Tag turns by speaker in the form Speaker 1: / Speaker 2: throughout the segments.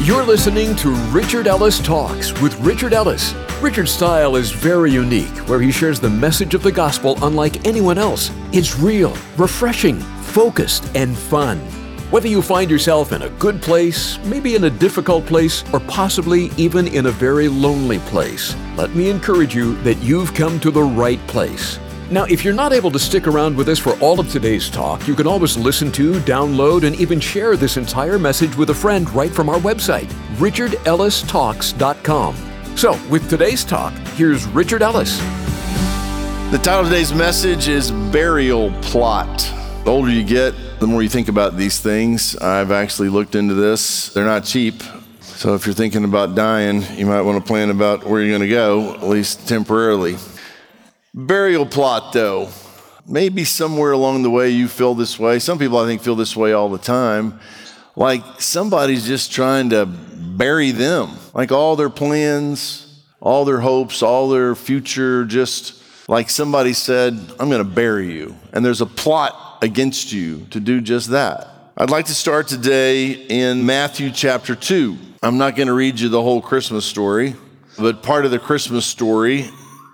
Speaker 1: You're listening to Richard Ellis Talks with Richard Ellis. Richard's style is very unique, where he shares the message of the gospel unlike anyone else. It's real, refreshing, focused, and fun. Whether you find yourself in a good place, maybe in a difficult place, or possibly even in a very lonely place, let me encourage you that you've come to the right place. Now, if you're not able to stick around with us for all of today's talk, you can always listen to, download, and even share this entire message with a friend right from our website, richardellistalks.com. So, with today's talk, here's Richard Ellis.
Speaker 2: The title of today's message is Burial Plot. The older you get, the more you think about these things. I've actually looked into this. They're not cheap. So if you're thinking about dying, you might want to plan about where you're going to go, at least temporarily. Burial plot, though. Maybe somewhere along the way you feel this way. Some people, I think, feel this way all the time. Like somebody's just trying to bury them. Like all their plans, all their hopes, all their future, just like somebody said, I'm going to bury you. And there's a plot against you to do just that. I'd like to start today in Matthew chapter 2. I'm not going to read you the whole Christmas story, but part of the Christmas story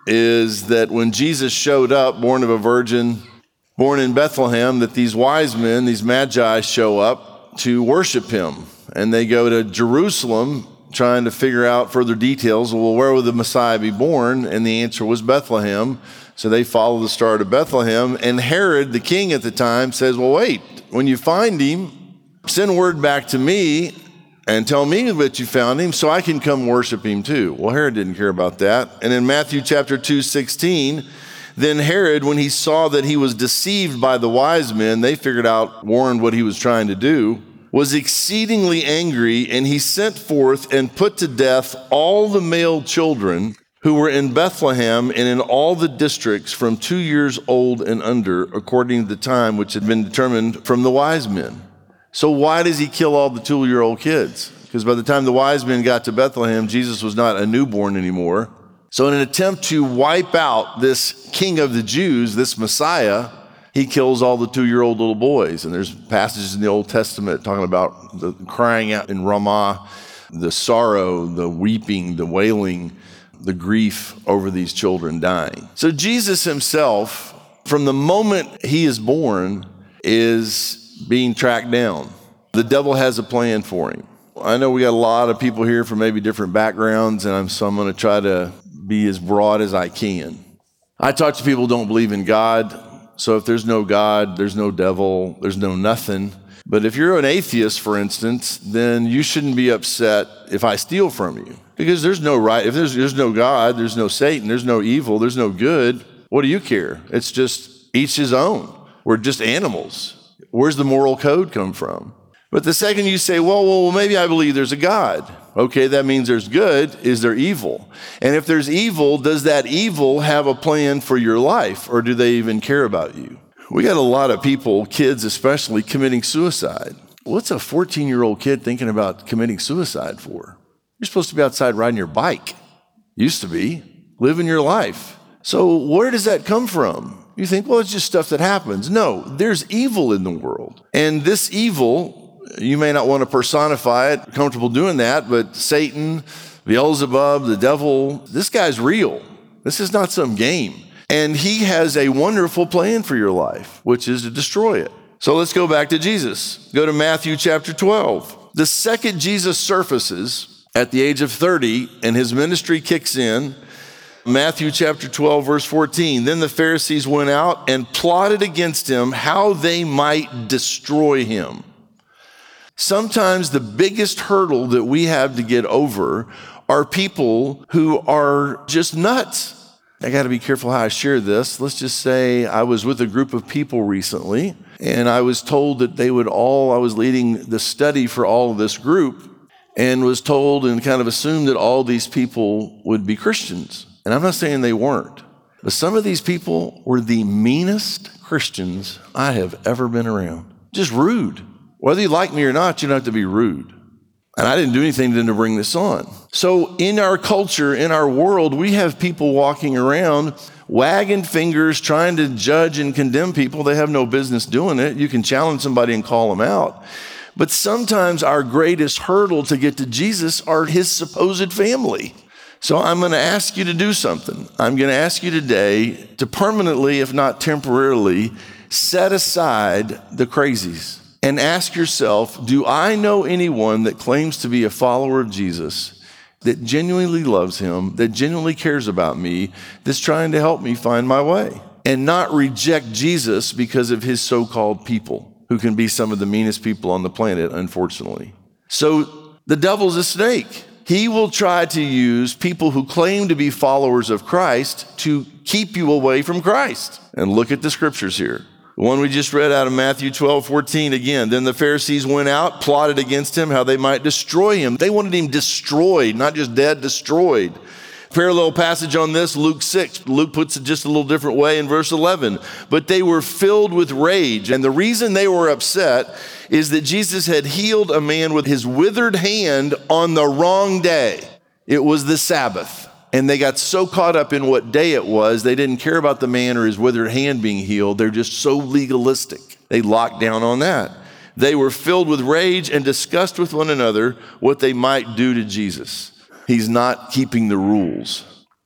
Speaker 2: is that when Jesus showed up, born of a virgin, born in Bethlehem, that these wise men, these magi, show up to worship him. And they go to Jerusalem trying to figure out further details. Well, where would the Messiah be born? And the answer was Bethlehem. So they follow the star to Bethlehem. And Herod, the king at the time, says, well, wait, when you find him, send word back to me and tell me that you found him so I can come worship him too. Well, Herod didn't care about that. And in Matthew chapter 2:16, then Herod, when he saw that he was deceived by the wise men, they figured out, warned what he was trying to do, was exceedingly angry, and he sent forth and put to death all the male children who were in Bethlehem and in all the districts from 2 years old and under, according to the time which had been determined from the wise men. So why does he kill all the 2-year-old kids? Because by the time the wise men got to Bethlehem, Jesus was not a newborn anymore. So in an attempt to wipe out this king of the Jews, this Messiah, he kills all the 2-year-old little boys. And there's passages in the Old Testament talking about the crying out in Ramah, the sorrow, the weeping, the wailing, the grief over these children dying. So Jesus himself, from the moment he is born, is being tracked down. The devil has a plan for him. I know we got a lot of people here from maybe different backgrounds, and so I'm going to try to be as broad as I can. I talk to people who don't believe in God, so if there's no God, there's no devil, there's no nothing. But if you're an atheist, for instance, then you shouldn't be upset if I steal from you, because there's no right. If there's no God, there's no Satan, there's no evil, there's no good. What do you care? It's just each his own. We're just animals. Where's the moral code come from? But the second you say, well, maybe I believe there's a God. Okay, that means there's good. Is there evil? And if there's evil, does that evil have a plan for your life, or do they even care about you? We got a lot of people, kids especially, committing suicide. What's a 14-year-old kid thinking about committing suicide for? You're supposed to be outside riding your bike. Used to be. Living your life. So where does that come from? You think, well, it's just stuff that happens. No, there's evil in the world. And this evil, you may not want to personify it, comfortable doing that, but Satan, Beelzebub, the devil, this guy's real. This is not some game. And he has a wonderful plan for your life, which is to destroy it. So let's go back to Jesus. Go to Matthew chapter 12. The second Jesus surfaces at the age of 30 and his ministry kicks in, Matthew chapter 12, verse 14, then the Pharisees went out and plotted against him how they might destroy him. Sometimes the biggest hurdle that we have to get over are people who are just nuts. I got to be careful how I share this. Let's just say I was with a group of people recently, and I was told that I was leading the study for all of this group, and was told and kind of assumed that all these people would be Christians. And I'm not saying they weren't, but some of these people were the meanest Christians I have ever been around. Just rude. Whether you like me or not, you don't have to be rude. And I didn't do anything to bring this on. So in our culture, in our world, we have people walking around wagging fingers, trying to judge and condemn people. They have no business doing it. You can challenge somebody and call them out. But sometimes our greatest hurdle to get to Jesus are his supposed family. So I'm going to ask you to do something. I'm going to ask you today to permanently, if not temporarily, set aside the crazies and ask yourself, do I know anyone that claims to be a follower of Jesus, that genuinely loves him, that genuinely cares about me, that's trying to help me find my way? And not reject Jesus because of his so-called people, who can be some of the meanest people on the planet, unfortunately. So the devil's a snake. He will try to use people who claim to be followers of Christ to keep you away from Christ. And look at the scriptures here. The one we just read out of Matthew 12:14 again. Then the Pharisees went out, plotted against him, how they might destroy him. They wanted him destroyed, not just dead, destroyed. Parallel passage on this, Luke 6. Luke puts it just a little different way in verse 11. But they were filled with rage. And the reason they were upset is that Jesus had healed a man with his withered hand on the wrong day. It was the Sabbath. And they got so caught up in what day it was, they didn't care about the man or his withered hand being healed. They're just so legalistic. They locked down on that. They were filled with rage and discussed with one another what they might do to Jesus. He's not keeping the rules.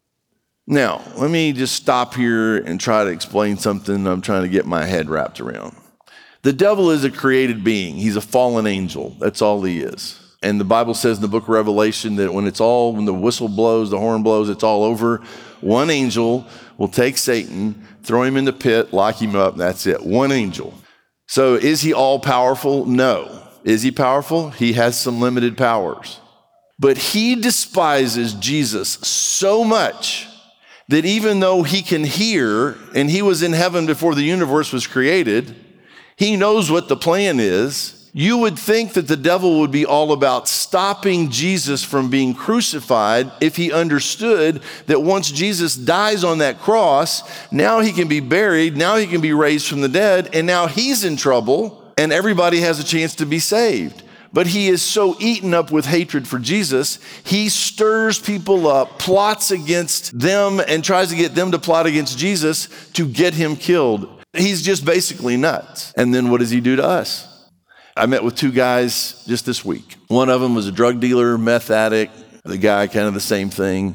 Speaker 2: Now, let me just stop here and try to explain something I'm trying to get my head wrapped around. The devil is a created being. He's a fallen angel. That's all he is. And the Bible says in the book of Revelation that when the whistle blows, the horn blows, it's all over. One angel will take Satan, throw him in the pit, lock him up, and that's it. One angel. So is he all powerful? No. Is he powerful? He has some limited powers. But he despises Jesus so much that even though he can hear, and he was in heaven before the universe was created, he knows what the plan is. You would think that the devil would be all about stopping Jesus from being crucified if he understood that once Jesus dies on that cross, now he can be buried, now he can be raised from the dead, and now he's in trouble, and everybody has a chance to be saved. But he is so eaten up with hatred for Jesus, he stirs people up, plots against them, and tries to get them to plot against Jesus to get him killed. He's just basically nuts. And then what does he do to us? I met with two guys just this week. One of them was a drug dealer, meth addict, the guy kind of the same thing.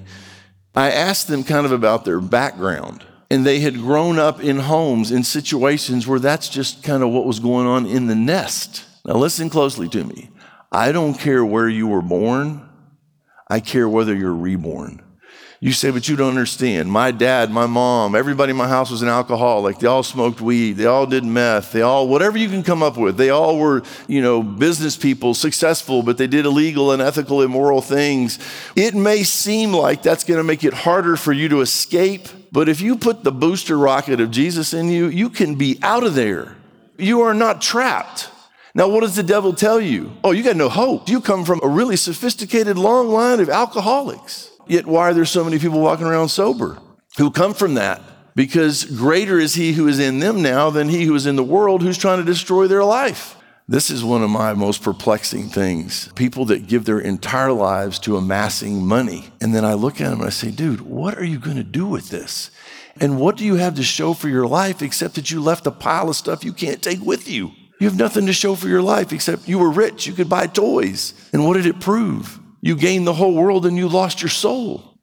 Speaker 2: I asked them kind of about their background. And they had grown up in homes, in situations where that's just kind of what was going on in the nest. Now listen closely to me. I don't care where you were born. I care whether you're reborn. You say, but you don't understand. My dad, my mom, everybody in my house was an alcoholic. They all smoked weed. They all did meth. They all, whatever you can come up with. They all were, business people, successful, but they did illegal, unethical, immoral things. It may seem like that's going to make it harder for you to escape, but if you put the booster rocket of Jesus in you, you can be out of there. You are not trapped. Now, what does the devil tell you? Oh, you got no hope. You come from a really sophisticated long line of alcoholics. Yet why are there so many people walking around sober who come from that? Because greater is he who is in them now than he who is in the world who's trying to destroy their life. This is one of my most perplexing things. People that give their entire lives to amassing money. And then I look at them and I say, dude, what are you going to do with this? And what do you have to show for your life except that you left a pile of stuff you can't take with you? You have nothing to show for your life except you were rich. You could buy toys. And what did it prove? You gained the whole world and you lost your soul.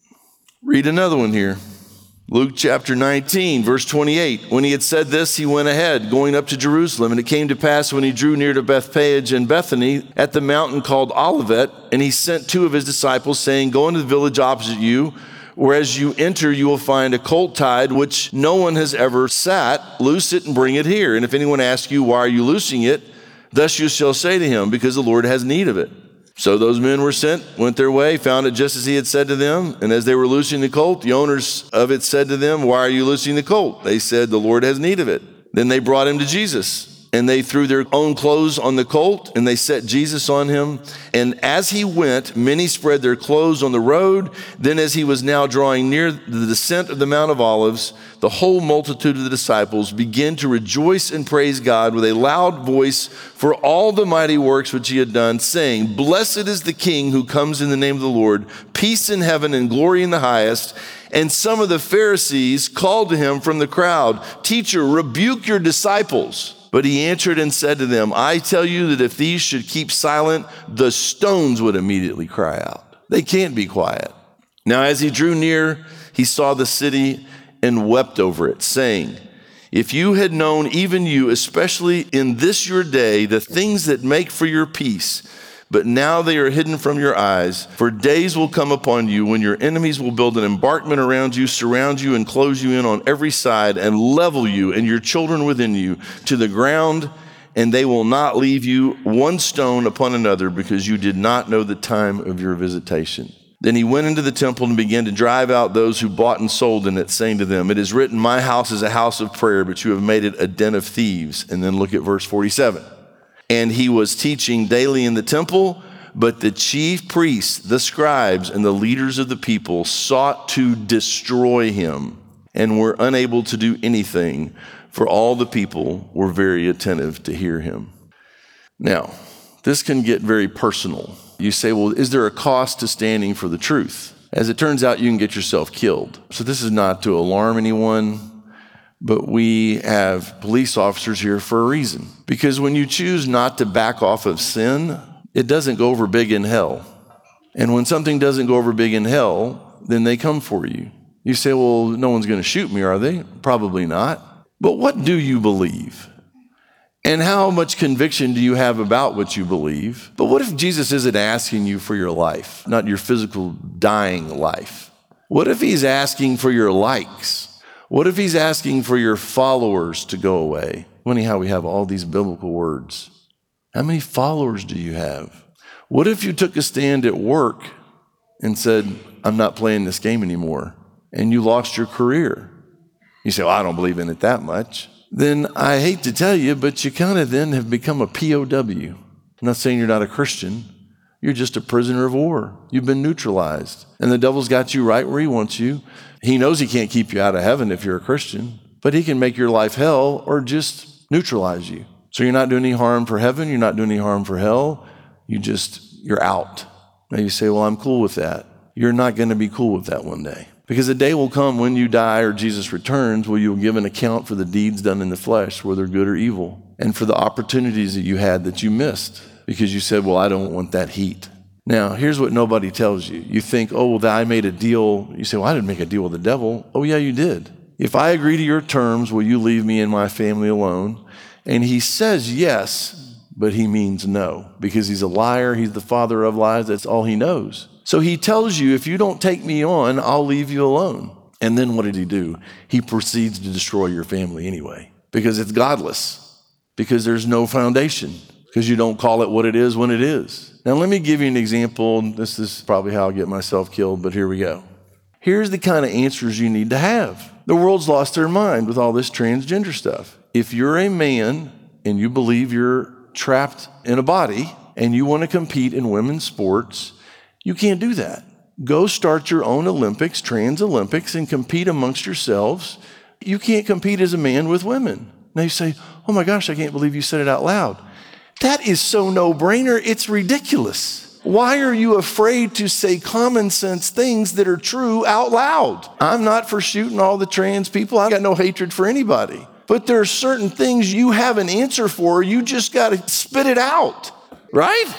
Speaker 2: Read another one here. Luke chapter 19, verse 28. When he had said this, he went ahead, going up to Jerusalem. And it came to pass when he drew near to Bethphage and Bethany at the mountain called Olivet, and he sent two of his disciples, saying, go into the village opposite you, where as you enter, you will find a colt tied, which no one has ever sat. Loose it and bring it here. And if anyone asks you, why are you loosing it? Thus you shall say to him, because the Lord has need of it. So those men were sent, went their way, found it just as he had said to them. And as they were loosing the colt, the owners of it said to them, why are you loosing the colt? They said, the Lord has need of it. Then they brought him to Jesus. And they threw their own clothes on the colt, and they set Jesus on him. And as he went, many spread their clothes on the road. Then as he was now drawing near the descent of the Mount of Olives, the whole multitude of the disciples began to rejoice and praise God with a loud voice for all the mighty works which he had done, saying, blessed is the King who comes in the name of the Lord, peace in heaven and glory in the highest. And some of the Pharisees called to him from the crowd, teacher, rebuke your disciples. But he answered and said to them, I tell you that if these should keep silent, the stones would immediately cry out. They can't be quiet. Now as he drew near, he saw the city and wept over it, saying, if you had known, even you, especially in this your day, the things that make for your peace, but now they are hidden from your eyes. For days will come upon you when your enemies will build an embankment around you, surround you, and close you in on every side, and level you and your children within you to the ground, and they will not leave you one stone upon another, because you did not know the time of your visitation. Then he went into the temple and began to drive out those who bought and sold in it, saying to them, it is written, my house is a house of prayer, but you have made it a den of thieves. And then look at verse 47. And he was teaching daily in the temple, but the chief priests, the scribes, and the leaders of the people sought to destroy him and were unable to do anything, for all the people were very attentive to hear him. Now, this can get very personal. You say, well, is there a cost to standing for the truth? As it turns out, you can get yourself killed. So this is not to alarm anyone, but we have police officers here for a reason. Because when you choose not to back off of sin, it doesn't go over big in hell. And when something doesn't go over big in hell, then they come for you. You say, well, no one's going to shoot me, are they? Probably not. But what do you believe? And how much conviction do you have about what you believe? But what if Jesus isn't asking you for your life, not your physical dying life? What if he's asking for your likes? What if he's asking for your followers to go away? Funny how we have all these biblical words. How many followers do you have? What if you took a stand at work and said, I'm not playing this game anymore, and you lost your career? You say, well, I don't believe in it that much. Then I hate to tell you, but you kind of then have become a POW. I'm not saying you're not a Christian. You're just a prisoner of war. You've been neutralized. And the devil's got you right where he wants you. He knows he can't keep you out of heaven if you're a Christian, but he can make your life hell or just neutralize you. So you're not doing any harm for heaven. You're not doing any harm for hell. You're out. Now you say, well, I'm cool with that. You're not going to be cool with that one day. Because a day will come when you die or Jesus returns where you'll give an account for the deeds done in the flesh, whether good or evil, and for the opportunities that you had that you missed because you said, well, I don't want that heat. Now, here's what nobody tells you. You think, oh, well, I made a deal. You say, well, I didn't make a deal with the devil. Oh, yeah, you did. If I agree to your terms, will you leave me and my family alone? And he says yes, but he means no, because he's a liar. He's the father of lies. That's all he knows. So he tells you, if you don't take me on, I'll leave you alone. And then what did he do? He proceeds to destroy your family anyway, because it's godless, because there's no foundation, because you don't call it what it is when it is. Now, let me give you an example. This is probably how I'll get myself killed, but here we go. Here's the kind of answers you need to have. The world's lost their mind with all this transgender stuff. If you're a man and you believe you're trapped in a body and you want to compete in women's sports, you can't do that. Go start your own Olympics, trans Olympics, and compete amongst yourselves. You can't compete as a man with women. Now you say, oh my gosh, I can't believe you said it out loud. That is so no-brainer, it's ridiculous. Why are you afraid to say common sense things that are true out loud? I'm not for shooting all the trans people. I've got no hatred for anybody. But there are certain things you have an answer for. You just got to spit it out, right?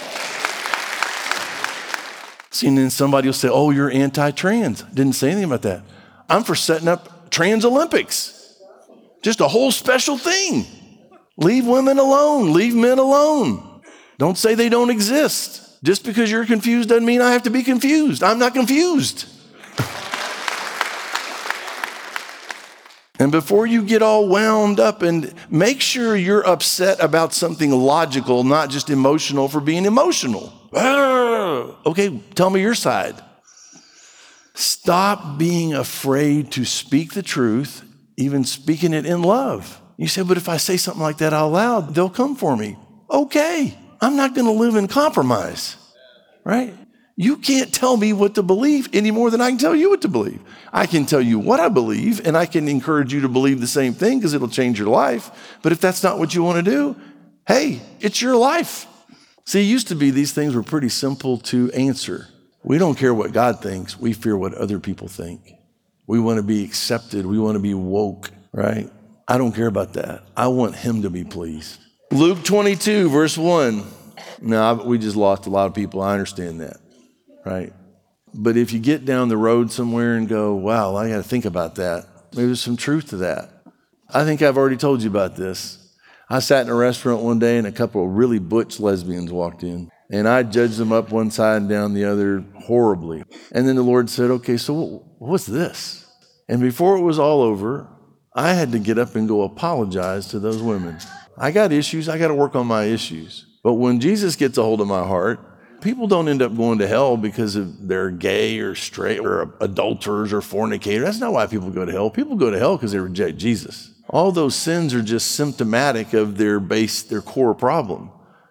Speaker 2: See, and then somebody will say, oh, you're anti-trans. Didn't say anything about that. I'm for setting up trans Olympics. Just a whole special thing. Leave women alone. Leave men alone. Don't say they don't exist. Just because you're confused doesn't mean I have to be confused. I'm not confused. And before you get all wound up, and make sure you're upset about something logical, not just emotional for being emotional. Okay, tell me your side. Stop being afraid to speak the truth, even speaking it in love. You say, but if I say something like that out loud, they'll come for me. Okay, I'm not going to live in compromise, right? You can't tell me what to believe any more than I can tell you what to believe. I can tell you what I believe, and I can encourage you to believe the same thing because it'll change your life. But if that's not what you want to do, hey, it's your life. See, it used to be these things were pretty simple to answer. We don't care what God thinks. We fear what other people think. We want to be accepted. We want to be woke, right? I don't care about that. I want him to be pleased. Luke 22, verse 1. Now, we just lost a lot of people. I understand that, right? But if you get down the road somewhere and go, wow, I got to think about that, maybe there's some truth to that. I think I've already told you about this. I sat in a restaurant one day and a couple of really butch lesbians walked in. And I judged them up one side and down the other horribly. And then the Lord said, okay, so what's this? And before it was all over, I had to get up and go apologize to those women. I got issues. I got to work on my issues. But when Jesus gets a hold of my heart, people don't end up going to hell because they're gay or straight or adulterers or fornicators. That's not why people go to hell. People go to hell because they reject Jesus. All those sins are just symptomatic of their core problem.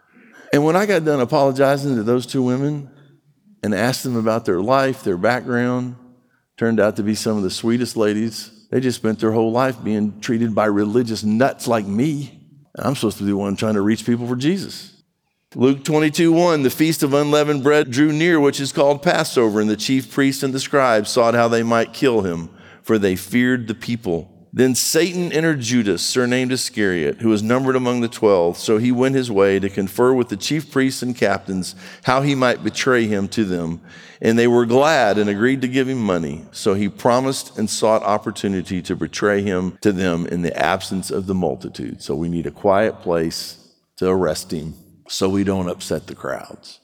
Speaker 2: And when I got done apologizing to those two women and asked them about their life, their background, turned out to be some of the sweetest ladies. They just spent their whole life being treated by religious nuts like me. And I'm supposed to be the one trying to reach people for Jesus. Luke 22:1, the feast of unleavened bread drew near, which is called Passover, and the chief priests and the scribes sought how they might kill him, for they feared the people. Then Satan entered Judas, surnamed Iscariot, who was numbered among the 12. So he went his way to confer with the chief priests and captains how he might betray him to them. And they were glad and agreed to give him money. So he promised and sought opportunity to betray him to them in the absence of the multitude. So we need a quiet place to arrest him so we don't upset the crowds.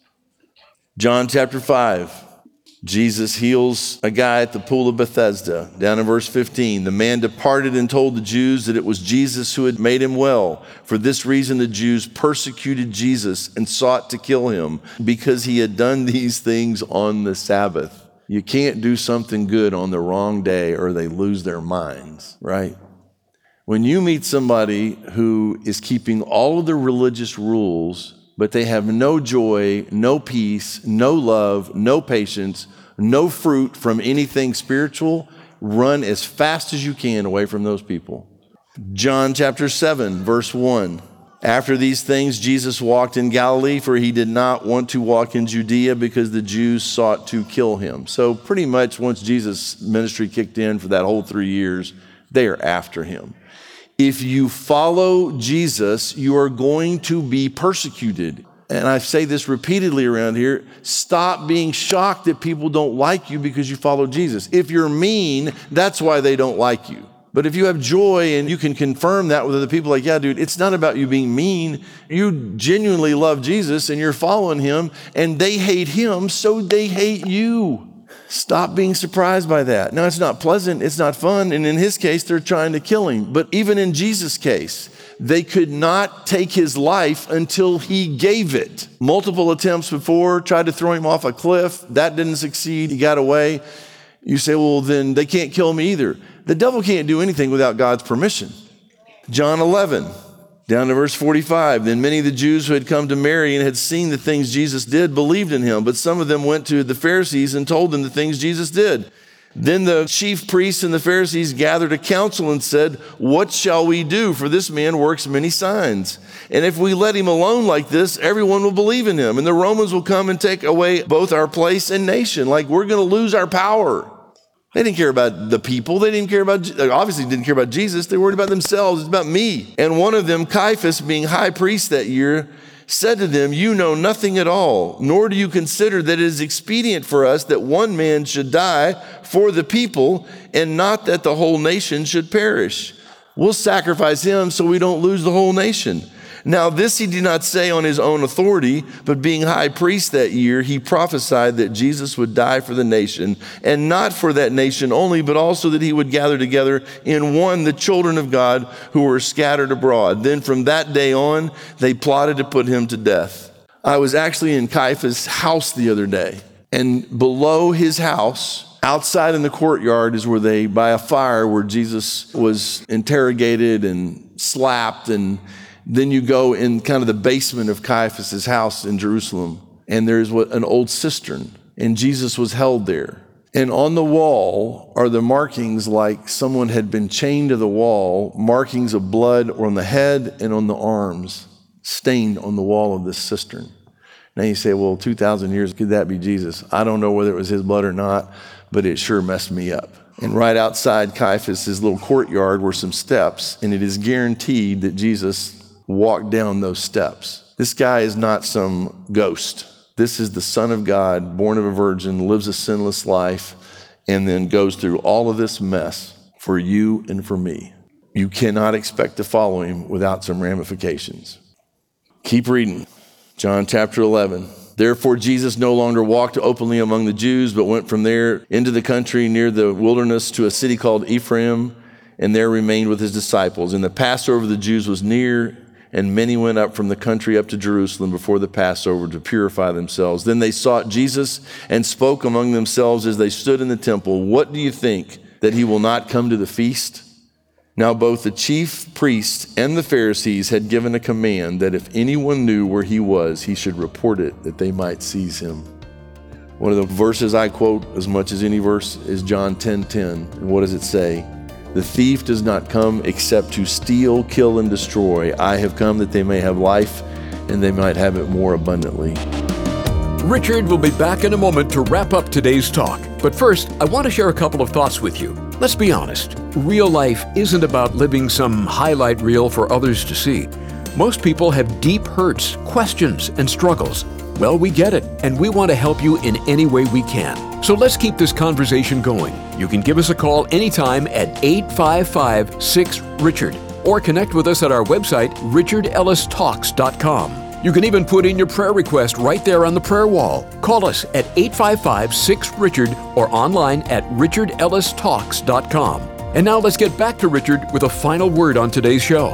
Speaker 2: John chapter 5. Jesus heals a guy at the pool of Bethesda. Down in verse 15, the man departed and told the Jews that it was Jesus who had made him well. For this reason, the Jews persecuted Jesus and sought to kill him because he had done these things on the Sabbath. You can't do something good on the wrong day or they lose their minds, right? When you meet somebody who is keeping all of the religious rules, but they have no joy, no peace, no love, no patience, no fruit from anything spiritual, run as fast as you can away from those people. John chapter 7, verse 1. After these things, Jesus walked in Galilee, for he did not want to walk in Judea because the Jews sought to kill him. So pretty much once Jesus' ministry kicked in for that whole 3 years, they are after him. If you follow Jesus, you are going to be persecuted. And I say this repeatedly around here, stop being shocked that people don't like you because you follow Jesus. If you're mean, that's why they don't like you. But if you have joy and you can confirm that with other people, like, yeah, dude, it's not about you being mean. You genuinely love Jesus and you're following him and they hate him, so they hate you. Stop being surprised by that. Now, it's not pleasant, it's not fun, and in his case, they're trying to kill him. But even in Jesus' case, they could not take his life until he gave it. Multiple attempts before, tried to throw him off a cliff. That didn't succeed, he got away. You say, well, then they can't kill me either. The devil can't do anything without God's permission. John 11. Down to verse 45, then many of the Jews who had come to Mary and had seen the things Jesus did believed in him, but some of them went to the Pharisees and told them the things Jesus did. Then the chief priests and the Pharisees gathered a council and said, what shall we do? For this man works many signs. And if we let him alone like this, everyone will believe in him. And the Romans will come and take away both our place and nation. Like we're going to lose our power. They didn't care about the people. They obviously didn't care about Jesus. They worried about themselves. It's about me. And one of them, Caiaphas, being high priest that year, said to them, you know nothing at all, nor do you consider that it is expedient for us that one man should die for the people and not that the whole nation should perish. We'll sacrifice him so we don't lose the whole nation. Now this he did not say on his own authority, but being high priest that year, he prophesied that Jesus would die for the nation, and not for that nation only, but also that he would gather together in one the children of God who were scattered abroad. Then from that day on, they plotted to put him to death. I was actually in Caiaphas' house the other day, and below his house, outside in the courtyard, is where they, by a fire, where Jesus was interrogated and slapped, and then you go in kind of the basement of Caiaphas' house in Jerusalem, and there's an old cistern, and Jesus was held there. And on the wall are the markings like someone had been chained to the wall, markings of blood on the head and on the arms, stained on the wall of this cistern. Now you say, well, 2,000 years, could that be Jesus? I don't know whether it was his blood or not, but it sure messed me up. And right outside Caiaphas' little courtyard were some steps, and it is guaranteed that Jesus walked down those steps. This guy is not some ghost. This is the Son of God, born of a virgin, lives a sinless life, and then goes through all of this mess for you and for me. You cannot expect to follow him without some ramifications. Keep reading. John chapter 11. Therefore, Jesus no longer walked openly among the Jews, but went from there into the country near the wilderness to a city called Ephraim, and there remained with his disciples. And the Passover of the Jews was near, and many went up from the country up to Jerusalem before the Passover to purify themselves. Then they sought Jesus and spoke among themselves as they stood in the temple, "What do you think, that he will not come to the feast?" Now both the chief priests and the Pharisees had given a command that if anyone knew where he was, he should report it, that they might seize him. One of the verses I quote as much as any verse is John 10:10. And what does it say? The thief does not come except to steal, kill, and destroy. I have come that they may have life, and they might have it more abundantly.
Speaker 1: Richard will be back in a moment to wrap up today's talk. But first, I want to share a couple of thoughts with you. Let's be honest. Real life isn't about living some highlight reel for others to see. Most people have deep hurts, questions, and struggles. Well, we get it, and we want to help you in any way we can. So let's keep this conversation going. You can give us a call anytime at 855-6-RICHARD or connect with us at our website, richardellistalks.com. You can even put in your prayer request right there on the prayer wall. Call us at 855-6-RICHARD or online at richardellistalks.com. And now let's get back to Richard with a final word on today's show.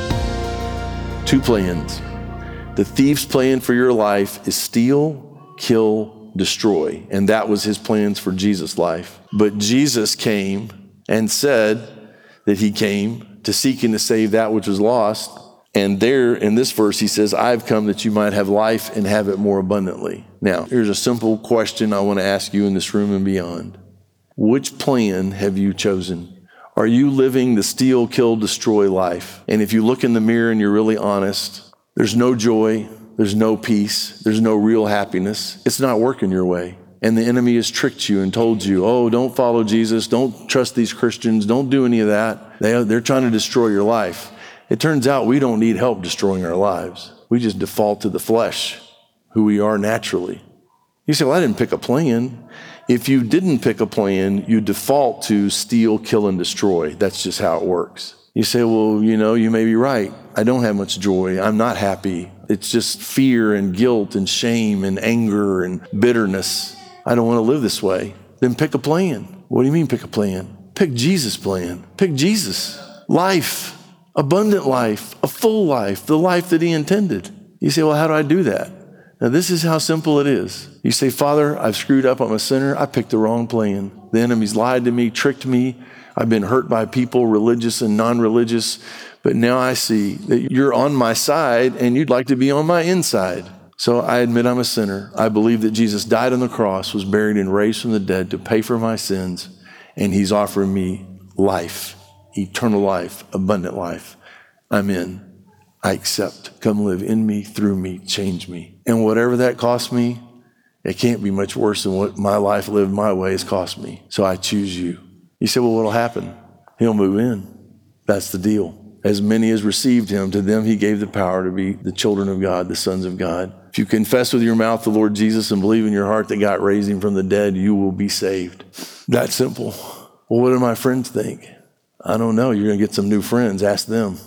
Speaker 2: Two plans. The thief's plan for your life is steal, kill, destroy. And that was his plans for Jesus' life. But Jesus came and said that he came to seek and to save that which was lost. And there in this verse, he says, I've come that you might have life and have it more abundantly. Now, here's a simple question I want to ask you in this room and beyond. Which plan have you chosen? Are you living the steal, kill, destroy life? And if you look in the mirror and you're really honest, there's no joy, there's no peace, there's no real happiness. It's not working your way. And the enemy has tricked you and told you, oh, don't follow Jesus, don't trust these Christians, don't do any of that. They're trying to destroy your life. It turns out we don't need help destroying our lives. We just default to the flesh, who we are naturally. You say, well, I didn't pick a plan. If you didn't pick a plan, you default to steal, kill, and destroy. That's just how it works. You say, well, you may be right. I don't have much joy. I'm not happy. It's just fear and guilt and shame and anger and bitterness. I don't want to live this way. Then pick a plan. What do you mean pick a plan? Pick Jesus' plan. Pick Jesus. Life. Abundant life, a full life, the life that he intended. You say, well, how do I do that? Now, this is how simple it is. You say, Father, I've screwed up. I'm a sinner. I picked the wrong plan. The enemy's lied to me, tricked me. I've been hurt by people, religious and non-religious. But now I see that you're on my side and you'd like to be on my inside. So I admit I'm a sinner. I believe that Jesus died on the cross, was buried and raised from the dead to pay for my sins. And he's offering me life. Eternal life, abundant life. I'm in. I accept. Come live in me, through me, change me. And whatever that costs me, it can't be much worse than what my life lived my way has cost me. So I choose you. You say, well, what'll happen? He'll move in. That's the deal. As many as received him, to them he gave the power to be the children of God, the sons of God. If you confess with your mouth the Lord Jesus and believe in your heart that God raised him from the dead, you will be saved. That simple. Well, what do my friends think? I don't know. You're going to get some new friends. Ask them.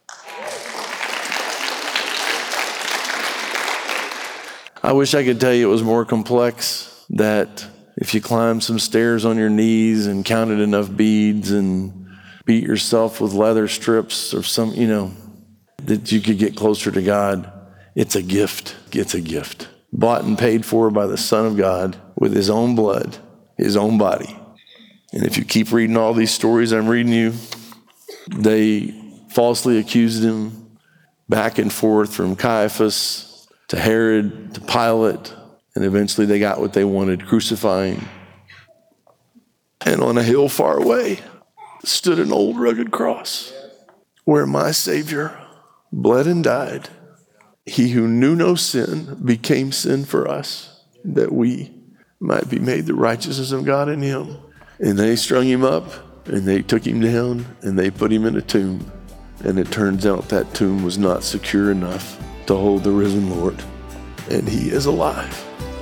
Speaker 2: I wish I could tell you it was more complex, that if you climbed some stairs on your knees and counted enough beads and beat yourself with leather strips or some, that you could get closer to God. It's a gift. It's a gift. Bought and paid for by the Son of God with his own blood, his own body. And if you keep reading all these stories I'm reading you, they falsely accused him back and forth from Caiaphas to Herod to Pilate, and eventually they got what they wanted, crucifying. And on a hill far away stood an old rugged cross where my Savior bled and died. He who knew no sin became sin for us, that we might be made the righteousness of God in him.
Speaker 3: And they strung him up, and they took him down, and they put him in a tomb. And it turns out that tomb was not secure enough to hold the risen Lord. And he is alive.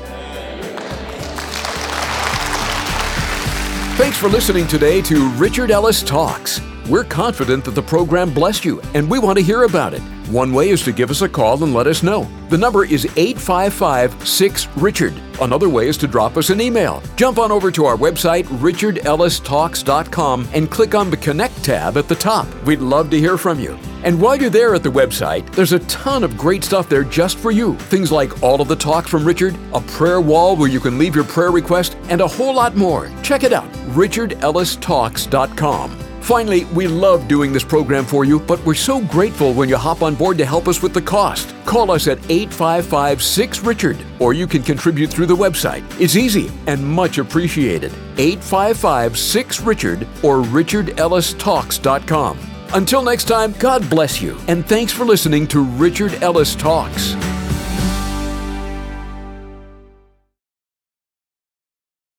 Speaker 1: Thanks for listening today to Richard Ellis Talks. We're confident that the program blessed you, and we want to hear about it. One way is to give us a call and let us know. The number is 855-6-RICHARD. Another way is to drop us an email. Jump on over to our website, richardellistalks.com, and click on the Connect tab at the top. We'd love to hear from you. And while you're there at the website, there's a ton of great stuff there just for you. Things like all of the talks from Richard, a prayer wall where you can leave your prayer request, and a whole lot more. Check it out, richardellistalks.com. Finally, we love doing this program for you, but we're so grateful when you hop on board to help us with the cost. Call us at 855-6-RICHARD, or you can contribute through the website. It's easy and much appreciated. 855-6-RICHARD or richardellistalks.com. Until next time, God bless you, and thanks for listening to Richard Ellis Talks.